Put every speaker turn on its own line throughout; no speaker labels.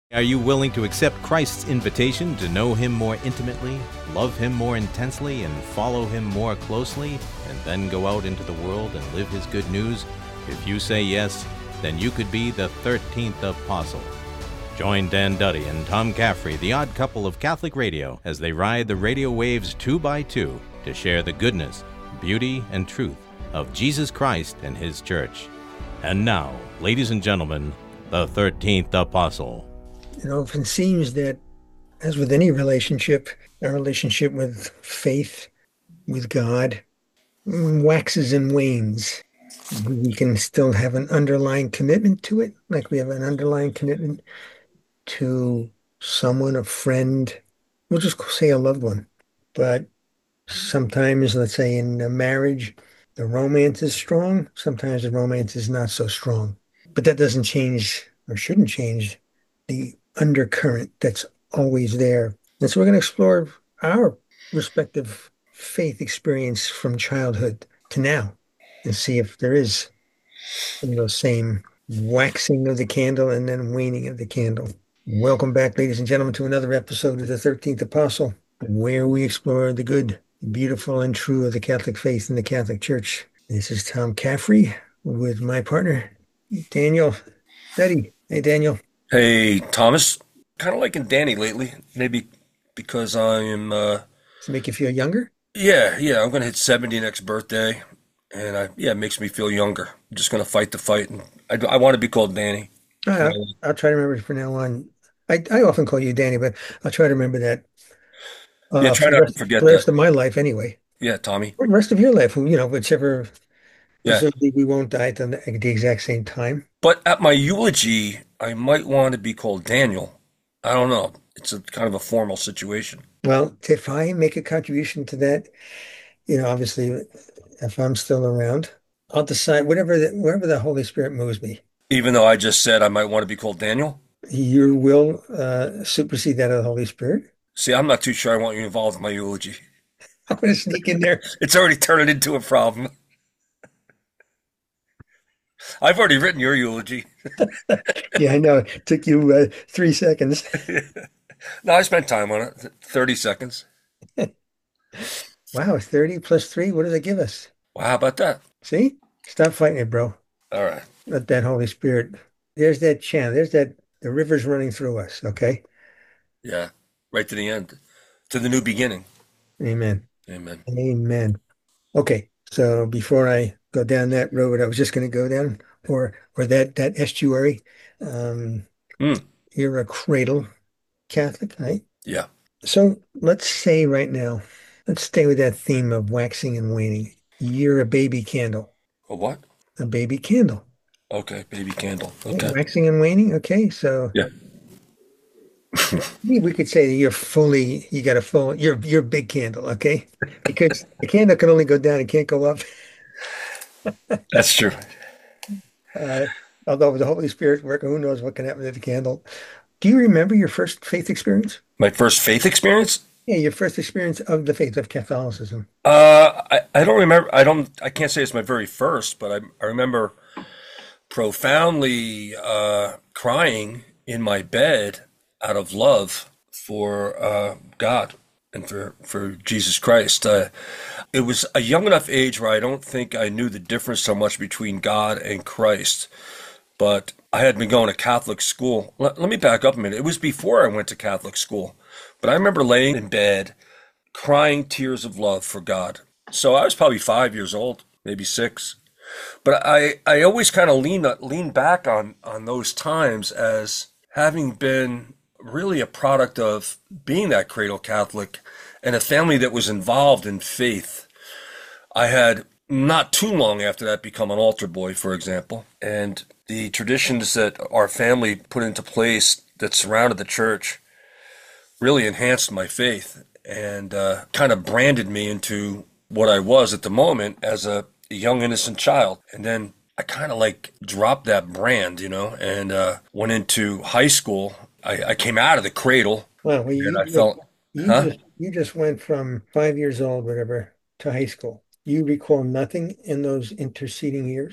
Are you willing to accept Christ's invitation to know Him more intimately, love Him more intensely, and follow Him more closely, and then go out into the world and live His good news? If you say yes, then you could be the 13th apostle. Join Dan Duddy and Tom Caffrey, the odd couple of Catholic radio, as they ride the radio waves 2 by 2 to share the goodness, beauty, and truth of Jesus Christ and His church. And now, ladies and gentlemen, the 13th apostle.
It often seems that, as with any relationship, our relationship with faith, with God, waxes and wanes. We can still have an underlying commitment to it, like we have an underlying commitment to someone, a friend, we'll just say a loved one. But sometimes, let's say in a marriage, the romance is strong. Sometimes the romance is not so strong. But that doesn't change, or shouldn't change, the undercurrent that's always there. And so we're going to explore our respective faith experience from childhood to now and see if there is, same waxing of the candle and then waning of the candle. Welcome back, ladies and gentlemen, to another episode of the 13th Apostle, where we explore the good, beautiful, and true of the Catholic faith and the Catholic Church. This is Tom Caffrey with my partner, Daniel Duddy. Hey, Daniel.
Hey, Thomas. Kind of liking Danny lately. Maybe because I am...
Does it make you feel younger?
Yeah. I'm going to hit 70 next birthday. And it makes me feel younger. I'm just going to fight the fight. And I want to be called Danny.
I'll try to remember from now on. I often call you Danny, but I'll try to remember that.
Try not to forget
the rest of my life anyway.
Yeah, Tommy.
For the rest of your life, whichever...
Yeah.
Presumably we won't die at the exact same time.
But at my eulogy, I might want to be called Daniel. I don't know. It's a kind of a formal situation.
Well, if I make a contribution to that, obviously, if I'm still around, I'll decide wherever the Holy Spirit moves me.
Even though I just said I might want to be called Daniel?
Your will supersede that of the Holy Spirit?
See, I'm not too sure I want you involved in my eulogy.
I'm going to sneak in there.
It's already turning into a problem. I've already written your eulogy.
Yeah, I know. It took you 3 seconds.
No, I spent time on it. 30 seconds.
Wow, 30 plus 3, what does it give us?
Well, how about that?
See? Stop fighting it, bro.
All right.
Let that Holy Spirit, there's that channel, the river's running through us, okay?
Yeah, right to the end, to the new beginning.
Amen.
Amen.
Amen. Okay, so before I go down that road, I was just going to go down, or that estuary. You're a cradle Catholic, right?
Yeah.
So let's say right now, let's stay with that theme of waxing and waning. You're a baby candle.
A what?
A baby candle.
Okay, baby candle. Okay.
Waxing and waning. Okay, so
yeah.
We could say that you're a big candle, okay? Because the candle can only go down, it can't go up.
That's true.
Although with the Holy Spirit working, who knows what can happen to the candle. Do you remember your first faith experience?
My first faith experience?
Yeah, your first experience of the faith of Catholicism.
I don't remember. I can't say it's my very first, but I remember profoundly crying in my bed out of love for God and for Jesus Christ. It was a young enough age where I don't think I knew the difference so much between God and Christ, but I had been going to Catholic school. Let me back up a minute. It was before I went to Catholic school, but I remember laying in bed crying tears of love for God. So I was probably 5 years old, maybe 6. But I always kind of lean back on those times as having been really a product of being that cradle Catholic and a family that was involved in faith. I had not too long after that become an altar boy, for example, and the traditions that our family put into place that surrounded the church really enhanced my faith and kind of branded me into what I was at the moment as a young innocent child. And then I kind of dropped that brand, and went into high school. I came out of the cradle.
Well,
and I felt,
you just went from 5 years old, whatever, to high school. You recall nothing in those interceding years?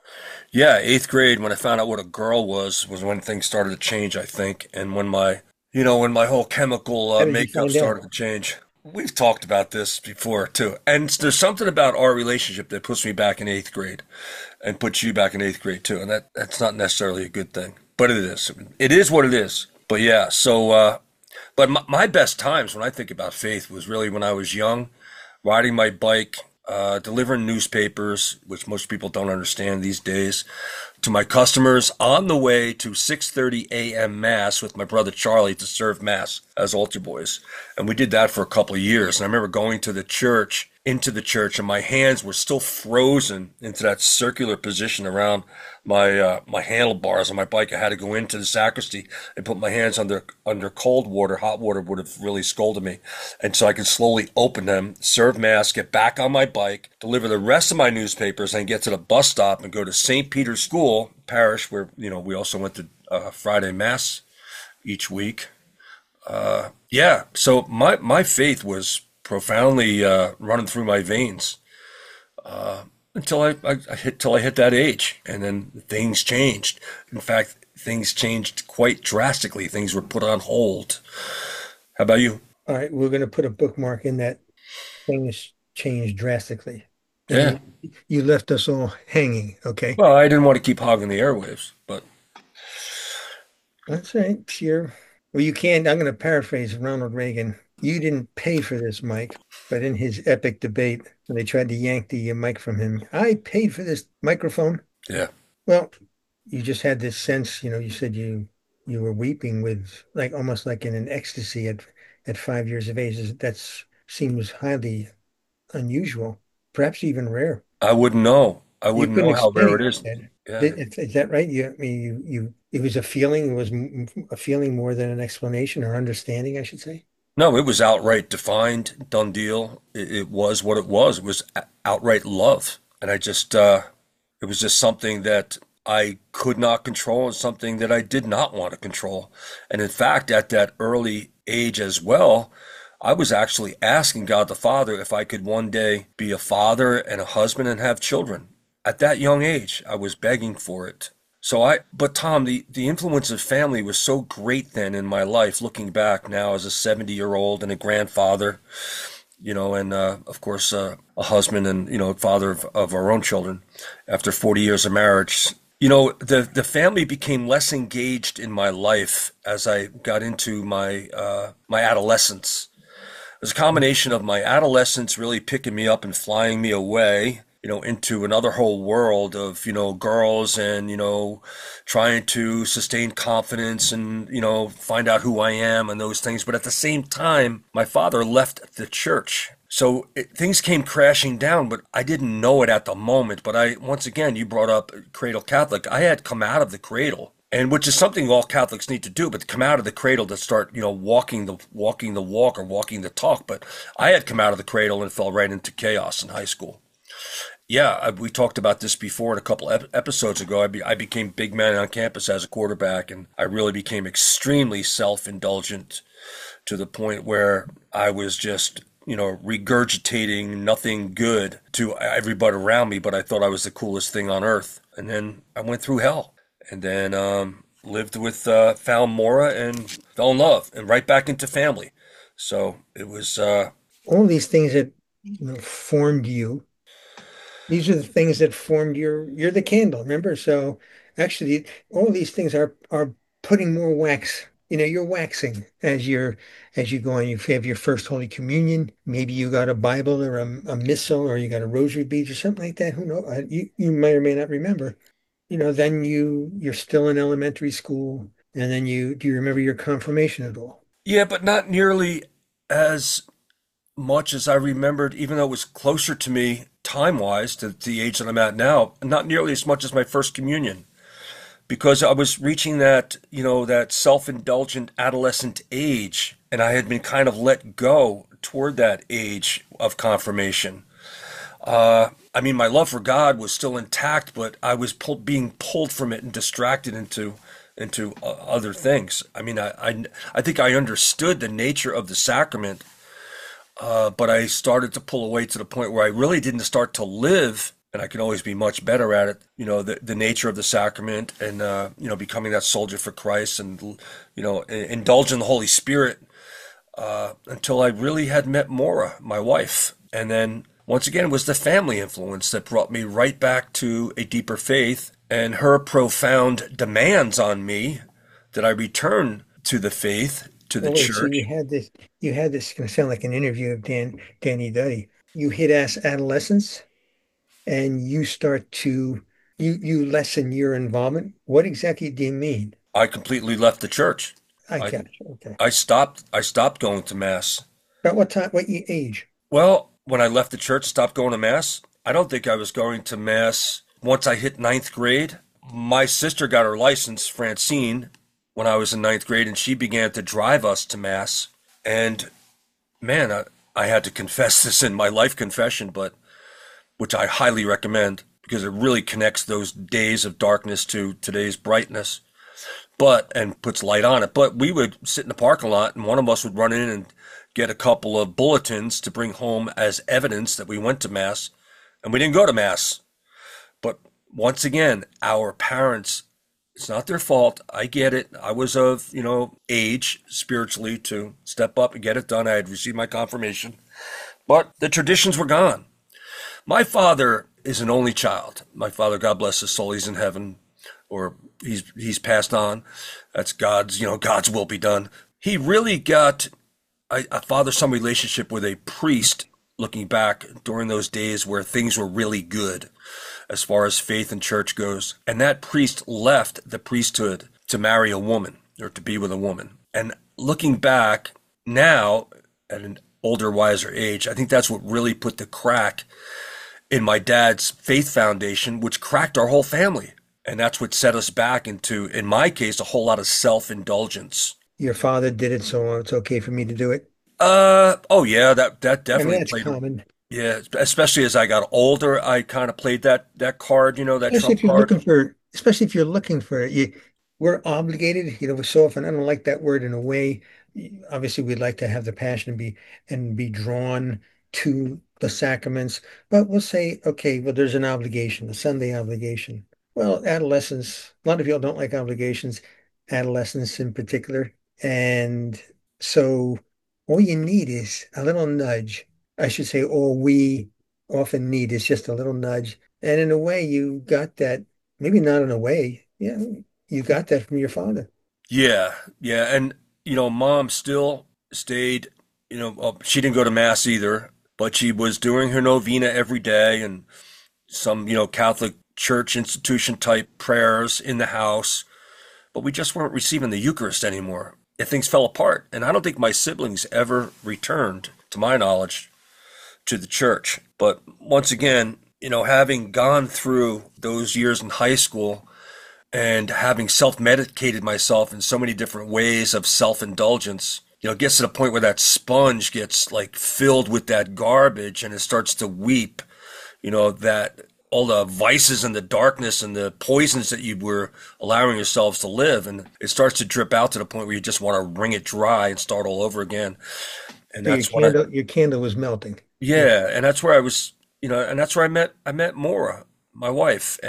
Yeah, eighth grade, when I found out what a girl was when things started to change, I think. And when my whole chemical
How did you
makeup
find out?
started to change. We've talked about this before too. And there's something about our relationship that puts me back in eighth grade and puts you back in eighth grade too. And that's not necessarily a good thing, but it is. It is what it is. But yeah, but my best times when I think about faith was really when I was young, riding my bike, delivering newspapers, which most people don't understand these days, to my customers on the way to 6:30 a.m. Mass with my brother Charlie to serve Mass as altar boys. And we did that for a couple of years. And I remember going into the church, and my hands were still frozen into that circular position around my handlebars on my bike. I had to go into the sacristy and put my hands under cold water. Hot water would have really scalded me, and so I could slowly open them, serve Mass, get back on my bike, deliver the rest of my newspapers, and get to the bus stop and go to St. Peter's School Parish, where we also went to Friday Mass each week. Yeah, so my faith was profoundly running through my veins until I hit that age, and then things changed. In fact, things changed quite drastically. Things were put on hold. How about you?
All right, we're going to put a bookmark in that. Things changed drastically.
Yeah.
And you left us all hanging, okay?
Well, I didn't want to keep hogging the airwaves, but
That's right. Sure. Well, you can't. I'm going to paraphrase Ronald Reagan. You didn't pay for this mic, but in his epic debate, when they tried to yank the mic from him, I paid for this microphone.
yeah.
Well, you just had this sense, you said you were weeping with like almost like in an ecstasy at 5 years of age. That seems highly unusual, perhaps even rare.
I wouldn't know. I
You
wouldn't
couldn't
know how
explain
rare
it,
it
you
is.
said.
Yeah.
Is that right? I mean, it was a feeling. It was a feeling more than an explanation or understanding, I should say.
No, it was outright defined, done deal. It was what it was. It was outright love. And it was just something that I could not control and something that I did not want to control. And in fact, at that early age as well, I was actually asking God the Father if I could one day be a father and a husband and have children. At that young age, I was begging for it. But Tom, the influence of family was so great then in my life, looking back now as a 70-year-old and a grandfather, and of course, a husband and, father of our own children after 40 years of marriage. The family became less engaged in my life as I got into my adolescence. It was a combination of my adolescence really picking me up and flying me away, into another whole world of, girls and, trying to sustain confidence and, find out who I am and those things. But at the same time, my father left the church. So things came crashing down, but I didn't know it at the moment. But once again, you brought up Cradle Catholic. I had come out of the cradle. And which is something all Catholics need to do, but to come out of the cradle to start, walking the walk or walking the talk. But I had come out of the cradle and fell right into chaos in high school. Yeah, we talked about this before in a couple episodes ago. I became big man on campus as a quarterback, and I really became extremely self-indulgent to the point where I was just, regurgitating nothing good to everybody around me, but I thought I was the coolest thing on earth. And then I went through hell. And then lived with, found Maura and fell in love and right back into family. So it was,
All these things that formed you. These are the things that formed you're the candle, remember? So actually, all these things are putting more wax. You're waxing as you go on. You have your first Holy Communion. Maybe you got a Bible or a missal, or you got a rosary beads or something like that. Who knows? You may or may not remember. Then you're still in elementary school, and then do you remember your confirmation at all?
yeah, but not nearly as much as I remembered, even though it was closer to me time-wise to the age that I'm at now, not nearly as much as my first communion. Because I was reaching that self-indulgent adolescent age, and I had been kind of let go toward that age of confirmation. I mean, my love for God was still intact, but I was being pulled from it and distracted into other things. I mean, I think I understood the nature of the sacrament, but I started to pull away to the point where I really didn't start to live and I can always be much better at it. The nature of the sacrament, and becoming that soldier for Christ, and indulge in the Holy Spirit, until I really had met Maura, my wife. And then once again, it was the family influence that brought me right back to a deeper faith, and her profound demands on me that I return to the faith, to the
Well, wait, so
church.
you had this, going to sound like an interview of Danny Duddy. You hit adolescence and you start to, you lessen your involvement. What exactly do you mean?
I completely left the church.
I
I
got you. Okay.
I stopped going to mass.
About what time, what age?
Well, when I left the church, stopped going to mass, I don't think I was going to mass once I hit ninth grade. My sister got her license, Francine, when I was in ninth grade, and she began to drive us to mass. And man, I had to confess this in my life confession, but which I highly recommend because it really connects those days of darkness to today's brightness, and puts light on it. But we would sit in the parking lot, and one of us would run in and get a couple of bulletins to bring home as evidence that we went to mass, and we didn't go to mass. But once again, our parents, it's not their fault. I get it. I was of, age spiritually to step up and get it done. I had received my confirmation, but the traditions were gone. My father is an only child. My father, God bless his soul, he's in heaven, or he's passed on. That's God's will be done. He really got a father-son relationship with a priest, looking back during those days where things were really good as far as faith and church goes. And that priest left the priesthood to marry a woman, or to be with a woman. And looking back now at an older, wiser age, I think that's what really put the crack in my dad's faith foundation, which cracked our whole family. And that's what set us back into, in my case, a whole lot of self-indulgence.
Your father did it, so it's okay for me to do it.
Oh yeah, that
I mean,
definitely
that's
played.
common.
Yeah, especially as I got older, I kind of played that card, that
Especially
trump
if you're
card.
looking for, especially if you're looking for it. We're obligated, so often I don't like that word in a way. Obviously, we'd like to have the passion and be drawn to the sacraments, but we'll say, okay, well, there's an obligation, a Sunday obligation. Well, adolescents, a lot of y'all don't like obligations, adolescents in particular. And so all you need is a little nudge. I should say, all we often need is just a little nudge. And in a way, you got that, maybe not in a way. Yeah, you got that from your father.
Yeah, yeah, and mom still stayed. She didn't go to mass either, but she was doing her novena every day, and some Catholic church institution type prayers in the house. But we just weren't receiving the Eucharist anymore. And things fell apart, and I don't think my siblings ever returned, to my knowledge, to the church. But once again, having gone through those years in high school and having self-medicated myself in so many different ways of self-indulgence, it gets to the point where that sponge gets like filled with that garbage, and it starts to weep, that all the vices and the darkness and the poisons that you were allowing yourselves to live, and it starts to drip out to the point where you just want to wring it dry and start all over again. And
So
that's what
your candle was melting. Yeah.
yeah, and that's where I was, and that's where I met Maura, my wife.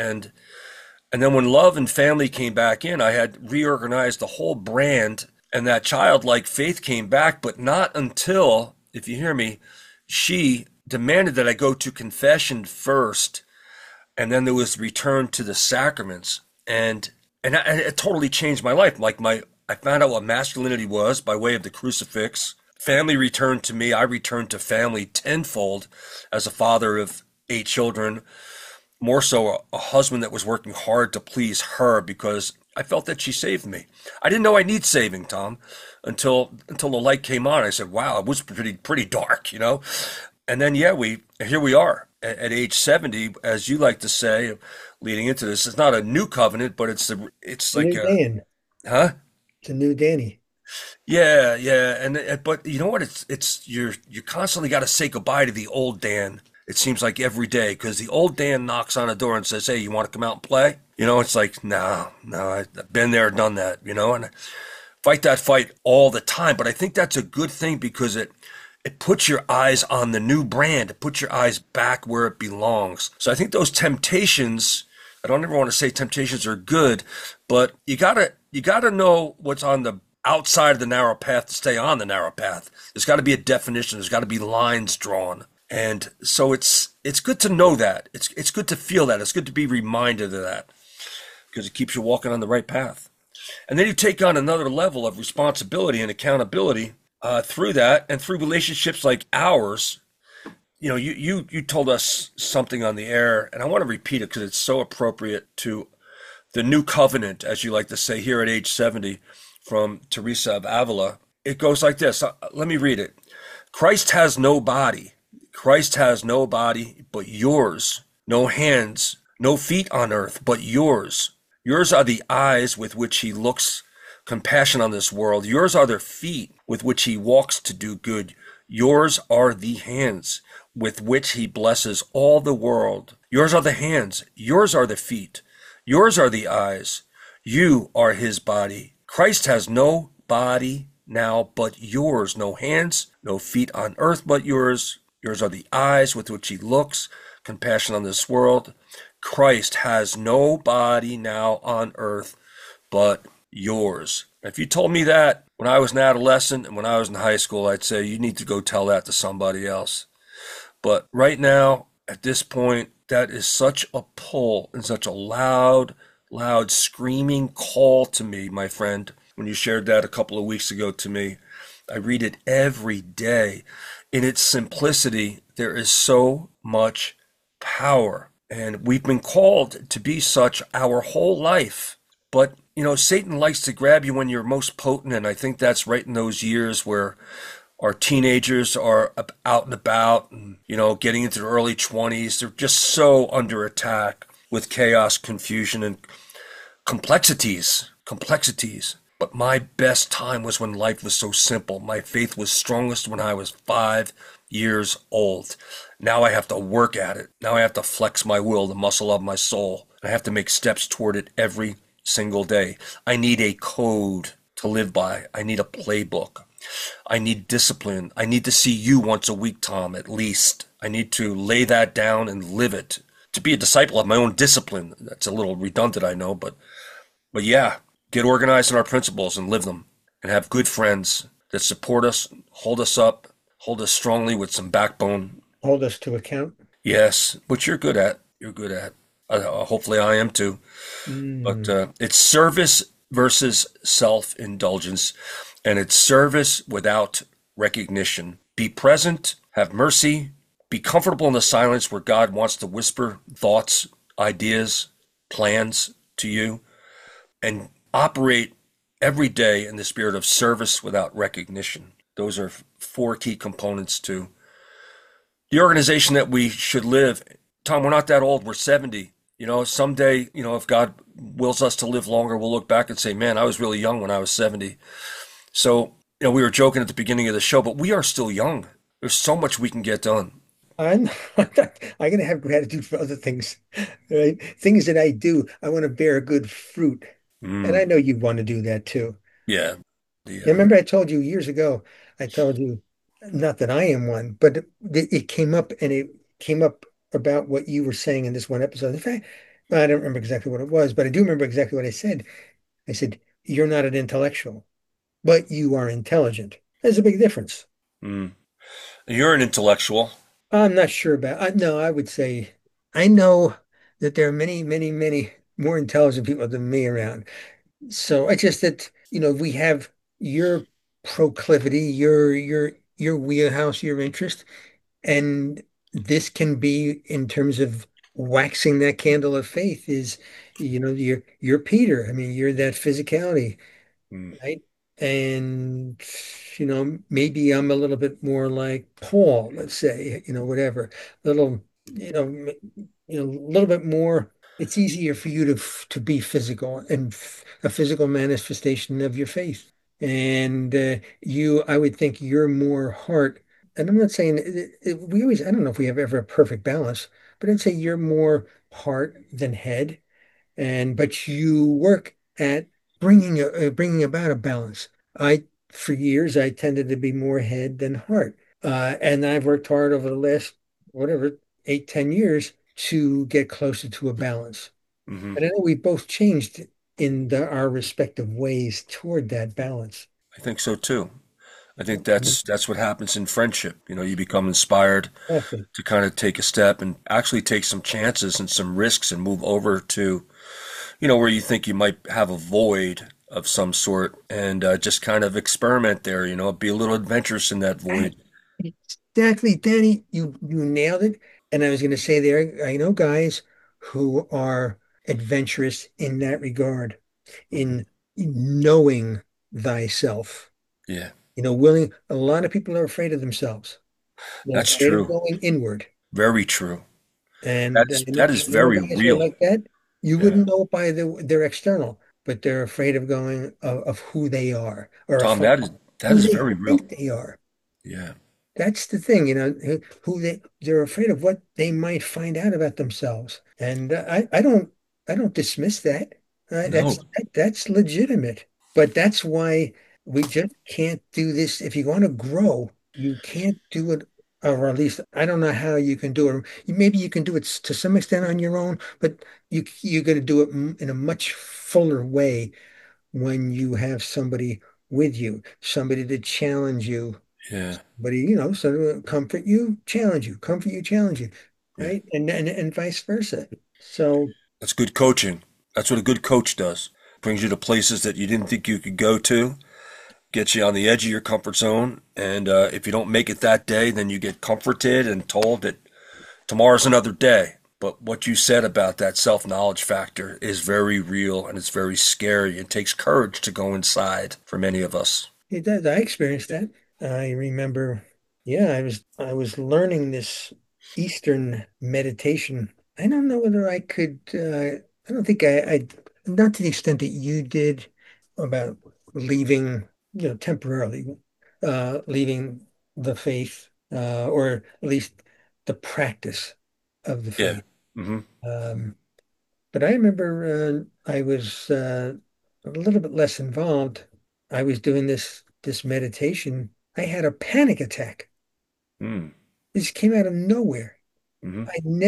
And then when love and family came back in, I had reorganized the whole brand, and that childlike faith came back, but not until, if you hear me, she demanded that I go to confession first, and then there was return to the sacraments. And it totally changed my life. I found out what masculinity was by way of the crucifix. Family returned to me. I returned to family tenfold as a father of 8 children, more so a husband that was working hard to please her because I felt that she saved me. I didn't know I need saving, Tom, until the light came on. I said, "Wow, it was pretty dark, And then here we are at age 70, as you like to say, leading into this. It's not a new covenant, but it's like
New Dan.
huh?
It's a new Danny.
Yeah, yeah, but you know what? It's you constantly got to say goodbye to the old Dan. It seems like every day, because the old Dan knocks on a door and says, "Hey, you want to come out and play?" It's like, no, I've been there, done that, and I fight that fight all the time. But I think that's a good thing because it puts your eyes on the new brand. It puts your eyes back where it belongs. So I think those temptations, I don't ever want to say temptations are good, but you gotta know what's on the outside of the narrow path to stay on the narrow path. There's got to be a definition. There's got to be lines drawn. And so it's good to know that. It's good to feel that. It's good to be reminded of that because it keeps you walking on the right path. And then you take on another level of responsibility and accountability through that, and through relationships like ours. You told us something on the air, and I want to repeat it because it's so appropriate to the new covenant, as you like to say here at age 70, from Teresa of Avila. It goes like this. Let me read it. Christ has no body. Christ has no body but yours, no hands, no feet on earth but yours. Yours are the eyes with which he looks compassion on this world. Yours are the feet with which he walks to do good. Yours are the hands with which he blesses all the world. Yours are the hands. Yours are the feet. Yours are the eyes. You are his body. Christ has no body now but yours. No hands, no feet on earth but yours. Yours are the eyes with which he looks compassion on this world. Christ has no body now on earth but yours. If you told me that when I was an adolescent and when I was in high school, I'd say you need to go tell that to somebody else. But right now, at this point, that is such a pull and such a loud, loud screaming call to me, my friend. When you shared that a couple of weeks ago to me, I read it every day. In its simplicity, there is so much power. And we've been called to be such our whole life. But, Satan likes to grab you when you're most potent. And I think that's right in those years where our teenagers are out and about and, getting into their early 20s. They're just so under attack with chaos, confusion, and complexities. But my best time was when life was so simple. My faith was strongest when I was 5 years old. Now I have to work at it. Now I have to flex my will, the muscle of my soul. I have to make steps toward it every single day. I need a code to live by. I need a playbook. I need discipline. I need to see you once a week, Tom, at least. I need to lay that down and live it. To be a disciple of my own discipline. That's a little redundant, I know, but yeah, get organized in our principles and live them, and have good friends that support us, hold us up, hold us strongly with some backbone.
Hold us to account.
Yes, which you're good at. Hopefully I am too. But it's service versus self-indulgence, and it's service without recognition. Be present, have mercy, be comfortable in the silence where God wants to whisper thoughts, ideas, plans to you, and operate every day in the spirit of service without recognition. Those are 4 key components to the organization that we should live. Tom, we're not that old. We're 70. Someday, if God wills us to live longer, we'll look back and say, man, I was really young when I was 70. So, we were joking at the beginning of the show, but we are still young. There's so much we can get done.
I'm going to have gratitude for other things, right? Things that I do. I want to bear good fruit. And I know you want to do that too.
Yeah.
Yeah, remember I told you years ago, I told you, not that I am one, but it came up, and it came up about what you were saying in this one episode. In fact, I don't remember exactly what it was, but I do remember exactly what I said. I said, you're not an intellectual, but you are intelligent. There's a big difference.
You're an intellectual.
I'm not sure about, no, I would say, I know that there are many, many, many more intelligent people than me around. So it's just that, we have your proclivity, your wheelhouse, your interest, and this can be in terms of waxing that candle of faith is, you're Peter. I mean, you're that physicality, right? And maybe I'm a little bit more like Paul, let's say, whatever, little, a little bit more. It's easier for you to be physical and a physical manifestation of your faith. And I would think you're more heart. And I'm not saying we always, I don't know if we have ever a perfect balance, but I'd say you're more heart than head. But you work at bringing about a balance. For years, I tended to be more head than heart. And I've worked hard over the last, whatever, 8, 10 years to get closer to a balance.
Hmm.
And I know we both changed in our respective ways toward that balance.
I think so too. I think that's what happens in friendship. You know, you become inspired
Exactly.
to kind of take a step and actually take some chances and some risks and move over to, where you think you might have a void of some sort and just kind of experiment there, be a little adventurous in that void.
Exactly, Danny. You nailed it. And I was going to say there, I know guys who are adventurous in that regard,
Mhm.
in knowing thyself.
Yeah,
Willing. A lot of people are afraid of themselves. They're
that's
afraid of
true.
going inward.
Very true.
And
That's
you know,
that is
you know
very
guys who are
real.
like that. You
Yeah.
wouldn't know it by their external, but they're afraid of going of who they are, or
Tom,
afraid
that
who
is
they
very real.
think they are.
Yeah.
That's the thing, who they're afraid of what they might find out about themselves. And I don't dismiss that.
No.
That's legitimate. But that's why we just can't do this. If you want to grow, you can't do it, or at least I don't know how you can do it. Maybe you can do it to some extent on your own, but you're going to do it in a much fuller way when you have somebody with you, somebody to challenge you,
Yeah.
but so comfort you, challenge you,
Yeah.
right? And vice versa. So
That's good coaching. That's what a good coach does. Brings you to places that you didn't think you could go to, gets you on the edge of your comfort zone. And if you don't make it that day, then you get comforted and told that tomorrow's another day. But what you said about that self knowledge factor is very real and it's very scary. It takes courage to go inside for many of us.
it does. I experienced that. I remember, yeah, I was learning this Eastern meditation. I don't know whether I could. I don't think I not to the extent that you did about leaving, temporarily, leaving the faith, or at least the practice of the
Yeah.
faith.
Hmm.
Um, but I remember I was a little bit less involved. I was doing this meditation. I had a panic attack.
Mm.
This came out of nowhere.
Hmm.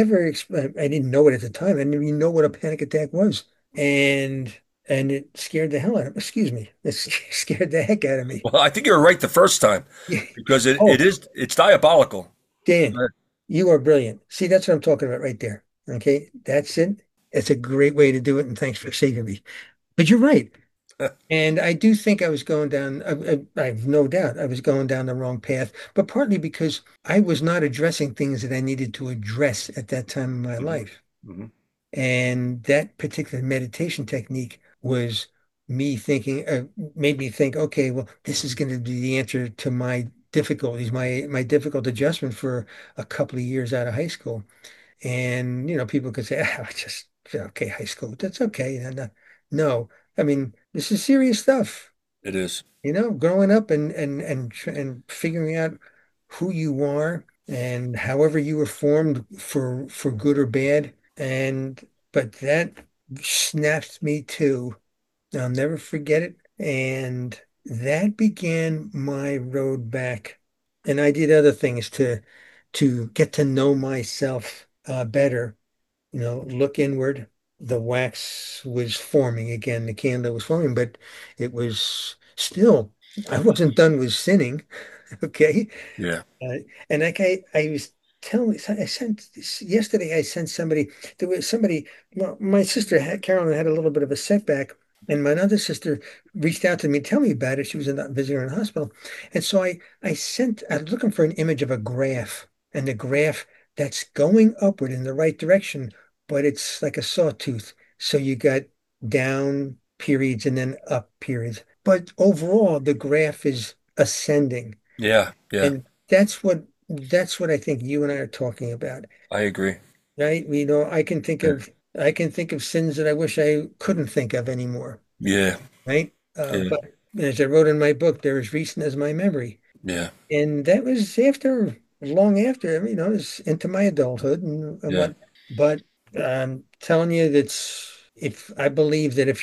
I didn't know it at the time. I didn't even know what a panic attack was. And and it scared the hell out of, excuse me. It scared the heck out of me.
Well, I think you were right the first time because
Oh,
it's diabolical.
Dan, you are brilliant. See, that's what I'm talking about right there. Okay, that's it. It's a great way to do it, and thanks for saving me. But you're right. And I do think I was going down, I've no doubt I was going down the wrong path, but partly because I was not addressing things that I needed to address at that time in my
Hmm.
life.
Hmm.
And that particular meditation technique was me thinking, made me think, okay, well, this is going to be the answer to my difficulties, my difficult adjustment for a couple of years out of high school. And, people could say, just, okay, high school, that's okay. And, no, I mean, this is serious stuff,
It is.
growing up and figuring out who you are and however you were formed for good or bad. But that snapped me too. I'll never forget it. And that began my road back. And I did other things to get to know myself better, look inward. The wax was forming again, the candle was forming, but it was still, I wasn't done with sinning. Okay.
Yeah.
Uh, and like I was telling, I sent yesterday, I sent somebody, there was somebody, well, my sister Carolyn had a little bit of a setback. And my other sister reached out to me, tell me about it. She was visiting her in the hospital. And so I was looking for an image of a graph, and the graph that's going upward in the right direction, but it's like a sawtooth. So you got down periods and then up periods. But overall, the graph is ascending.
Yeah. Yeah.
And that's what I think you and I are talking about,
I agree.
right?
Yeah.
I can think of sins that I wish I couldn't think of anymore,
Yeah.
right?
Yeah.
But as I wrote in my book, they're as recent as my memory.
Yeah.
And that was long after, it's into my adulthood and
Yeah.
what. But I'm telling you, if I believe that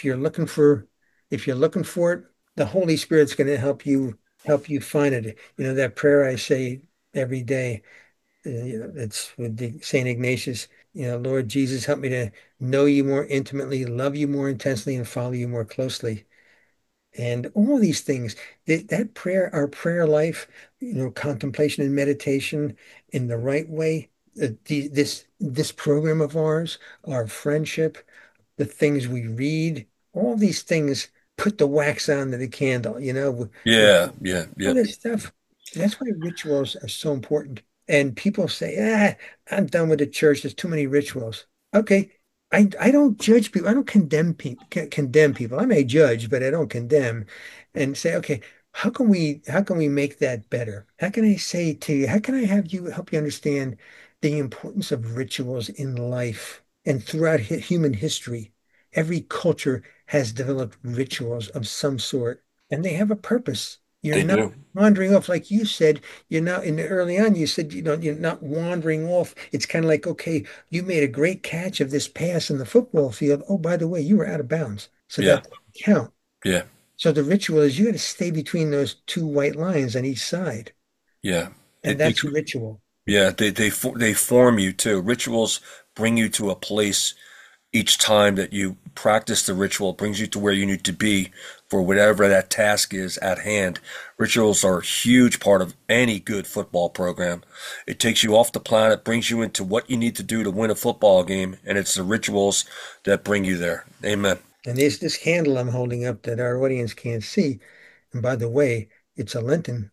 if you're looking for it, the Holy Spirit's going to help you find it. That prayer I say every day. It's with St. Ignatius, Lord Jesus, help me to know you more intimately, love you more intensely, and follow you more closely. And all these things, that prayer, our prayer life, contemplation and meditation in the right way, this program of ours, our friendship, the things we read, all these things put the wax on to the candle,
Yeah, yeah,
all
yep.
this stuff. That's why rituals are so important. And people say, I'm done with the church. There's too many rituals. Okay. I don't judge people. I don't condemn people. I may judge, but I don't condemn and say, okay, how can we make that better? How can I say to you, how can I have you help you understand the importance of rituals in life and throughout human history? Every culture has developed rituals of some sort, and they have a purpose. You're
They
not
do.
wandering off, like you said. You're not in the early on. You said you're not wandering off. It's kind of like, okay, you made a great catch of this pass in the football field. Oh, by the way, you were out of bounds, so
Yeah,
that doesn't count.
yeah,
So the ritual is you got to stay between those two white lines on each side,
yeah. They,
and
they,
that's ritual.
yeah, they form you too. Rituals bring you to a place each time that you practice the ritual. It brings you to where you need to be for whatever that task is at hand. Rituals are a huge part of any good football program. It takes you off the planet, brings you into what you need to do to win a football game, and it's the rituals that bring you there. Amen.
And there's this candle I'm holding up that our audience can't see. And by the way, it's a Lenten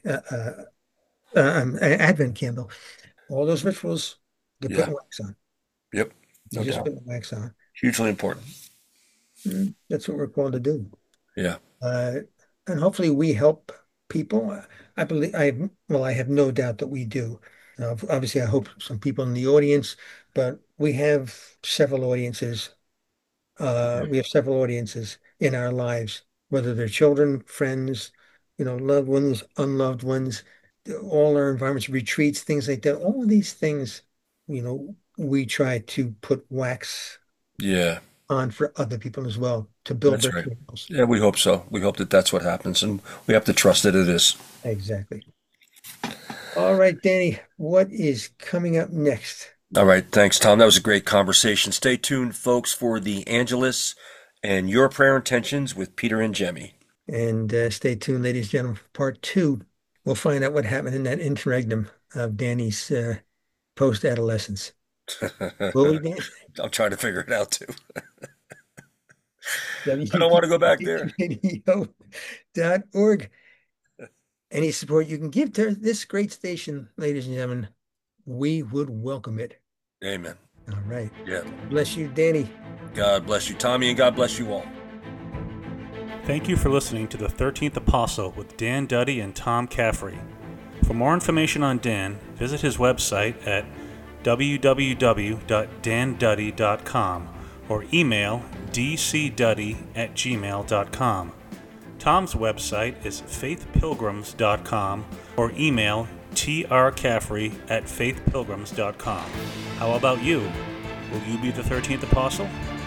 Advent candle. All those rituals, you're
Yeah.
putting wax on.
Yep.
You're
No
just
doubt.
putting wax on.
Hugely important.
That's what we're called to do.
Yeah.
Uh, and hopefully we help people. I believe I have no doubt that we do. Obviously, I hope some people in the audience, but we have several audiences in our lives, whether they're children, friends, loved ones, unloved ones, all our environments, retreats, things like that. All of these things, we try to put wax
Yeah.
on for other people as well to build
That's
their
right.
tools.
Yeah, we hope so. We hope that that's what happens, and we have to trust that it is.
Exactly. All right, Danny, what is coming up next?
All right. Thanks, Tom. That was a great conversation. Stay tuned, folks, for the Angelus and your prayer intentions with Peter and Jemmy.
And stay tuned, ladies and gentlemen, for part two. We'll find out what happened in that interregnum of Danny's post-adolescence. Will we, Dan?
I'm trying to figure it out too. I don't want to go back there.
WPRadio.org. Any support you can give to this great station, ladies and gentlemen, we would welcome it.
Amen.
All right.
Yeah.
Bless you, Danny.
God bless you, Tommy, and God bless you all.
Thank you for listening to The 13th Apostle with Dan Duddy and Tom Caffrey. For more information on Dan, visit his website at www.danduddy.com or email dcduddy@gmail.com. Tom's website is faithpilgrims.com or email trcaffrey@faithpilgrims.com. How about you? Will you be the 13th Apostle?